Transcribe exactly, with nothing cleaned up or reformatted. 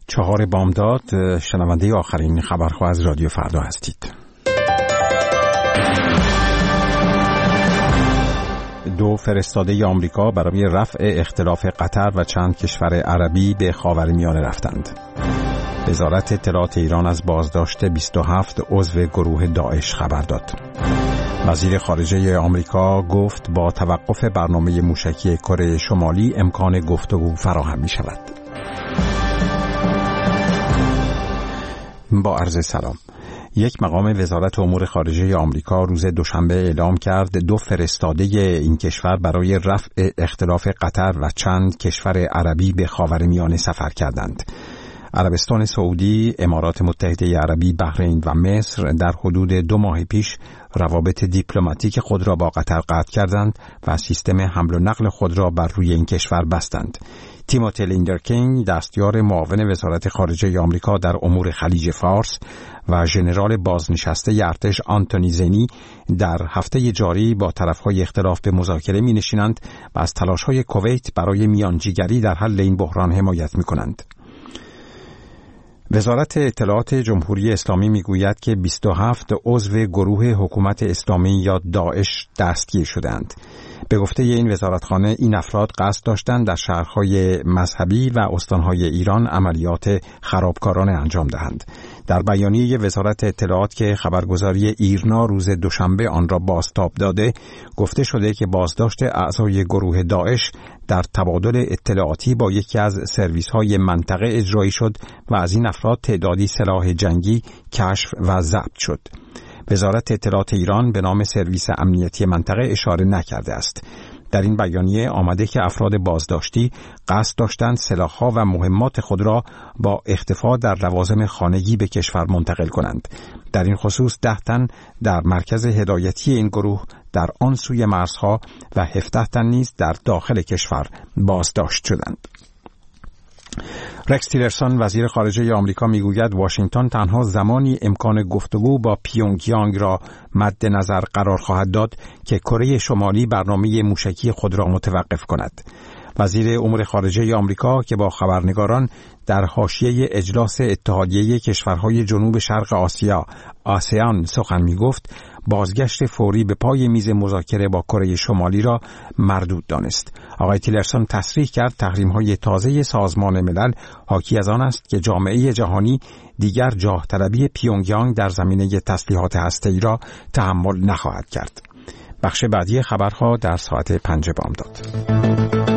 چهار بامداد، شنونده آخرین خبرها از رادیو فردا هستید. دو فرستاده آمریکا برای رفع اختلاف قطر و چند کشور عربی به خاورمیانه رفتند. وزارت اطلاعات ایران از بازداشت بیست و هفت عضو گروه داعش خبر داد. وزیر خارجه آمریکا گفت با توقف برنامه موشکی کره شمالی امکان گفتگو فراهم می شود. با عرض سلام. یک مقام وزارت امور خارجه آمریکا روز دوشنبه اعلام کرد دو فرستاده این کشور برای رفع اختلاف قطر و چند کشور عربی به خاورمیانه سفر کردند. عربستان سعودی، امارات متحده عربی، بحرین و مصر در حدود دو ماه پیش روابط دیپلماتیک خود را با قطر قطع کردند و سیستم حمل و نقل خود را بر روی این کشور بستند. تیموتی لیندرکینگ، دستیار معاون وزارت خارجه آمریکا در امور خلیج فارس و ژنرال بازنشسته ارتش آنتونی زنی در هفته جاری با طرفهای اختلاف به مذاکره می‌نشینند و از تلاش‌های کویت برای میانجیگری در حل این بحران حمایت می‌کنند. وزارت اطلاعات جمهوری اسلامی میگوید که بیست و هفت عضو گروه حکومت اسلامی یا داعش دستگیر شدند. به گفته این وزارتخانه این افراد قصد داشتند در شهرهای مذهبی و استانهای ایران عملیات خرابکارانه انجام دهند. در بیانیه وزارت اطلاعات که خبرگزاری ایرنا روز دوشنبه آن را بازتاب داده، گفته شده که بازداشت اعضای گروه داعش در تبادل اطلاعاتی با یکی از سرویس‌های منطقه اجرایی شد و از این افراد تعدادی سلاح جنگی کشف و ضبط شد. وزارت اطلاعات ایران به نام سرویس امنیتی منطقه اشاره نکرده است. در این بیانیه آمده که افراد بازداشتی قصد داشتند سلاح‌ها و مهمات خود را با اختفا در لوازم خانگی به کشور منتقل کنند. در این خصوص ده تن در مرکز هدایتی این گروه در آن سوی مرزها و هفده تن نیز در داخل کشور بازداشت شدند. رکس تیلرسون، وزیر خارجه آمریکا، میگوید واشنگتن تنها زمانی امکان گفتگو با پیونگیانگ را مد نظر قرار خواهد داد که کره شمالی برنامه موشکی خود را متوقف کند. وزیر امور خارجه آمریکا که با خبرنگاران در حاشیه اجلاس اتحادیه کشورهای جنوب شرق آسیا آسیان سخن میگفت، بازگشت فوری به پای میز مذاکره با کره شمالی را مردود دانست. آقای تیلرسون تصریح کرد تحریم‌های تازه سازمان ملل حاکی از آن است که جامعه جهانی دیگر جاه طلبی پیونگیانگ در زمینه تسلیحات هسته‌ای را تحمل نخواهد کرد. بخش بعدی خبرها در ساعت پنج بامداد.